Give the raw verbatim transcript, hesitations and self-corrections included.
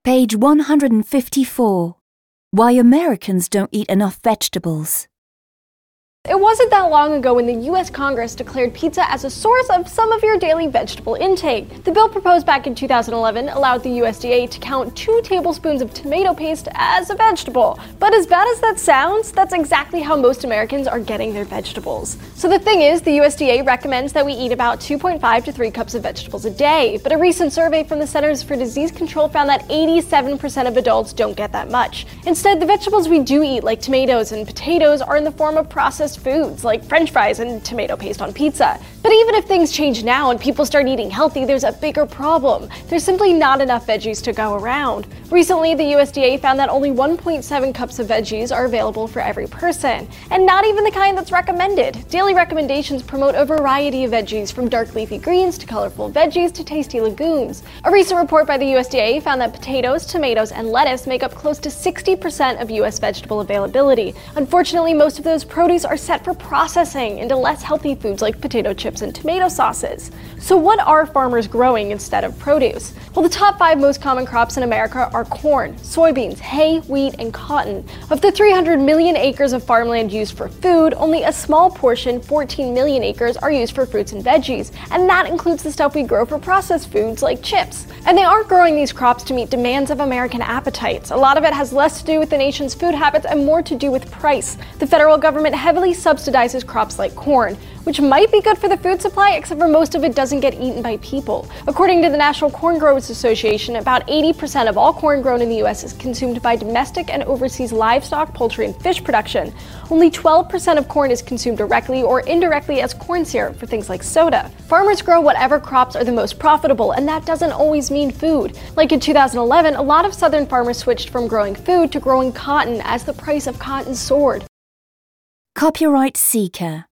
Page one hundred fifty-four. Why Americans don't eat enough vegetables. It wasn't that long ago when the U S Congress declared pizza as a source of some of your daily vegetable intake. The bill proposed back in two thousand eleven allowed the U S D A to count two tablespoons of tomato paste as a vegetable. But as bad as that sounds, that's exactly how most Americans are getting their vegetables. So the thing is, the U S D A recommends that we eat about two point five to three cups of vegetables a day. But a recent survey from the Centers for Disease Control found that eighty-seven percent of adults don't get that much. Instead, the vegetables we do eat, like tomatoes and potatoes, are in the form of processed foods like French fries and tomato paste on pizza. But even if things change now and people start eating healthy, there's a bigger problem. There's simply not enough veggies to go around. Recently, the U S D A found that only one point seven cups of veggies are available for every person, and not even the kind that's recommended. Daily recommendations promote a variety of veggies, from dark leafy greens to colorful veggies to tasty legumes. A recent report by the U S D A found that potatoes, tomatoes, and lettuce make up close to sixty percent of U S vegetable availability. Unfortunately, most of those produce are set for processing into less healthy foods like potato chips and tomato sauces. So what are farmers growing instead of produce? Well, the top five most common crops in America are corn, soybeans, hay, wheat, and cotton. Of the three hundred million acres of farmland used for food, only a small portion, fourteen million acres, are used for fruits and veggies, and that includes the stuff we grow for processed foods like chips. And they aren't growing these crops to meet demands of American appetites. A lot of it has less to do with the nation's food habits and more to do with price. The federal government heavily subsidizes crops like corn, which might be good for the food supply, except for most of it doesn't get eaten by people. According to the National Corn Growers Association, about eighty percent of all corn grown in the U S is consumed by domestic and overseas livestock, poultry, and fish production. Only twelve percent of corn is consumed directly or indirectly as corn syrup for things like soda. Farmers grow whatever crops are the most profitable, and that doesn't always mean food. Like in two thousand eleven, a lot of southern farmers switched from growing food to growing cotton as the price of cotton soared. Copyright Seeker.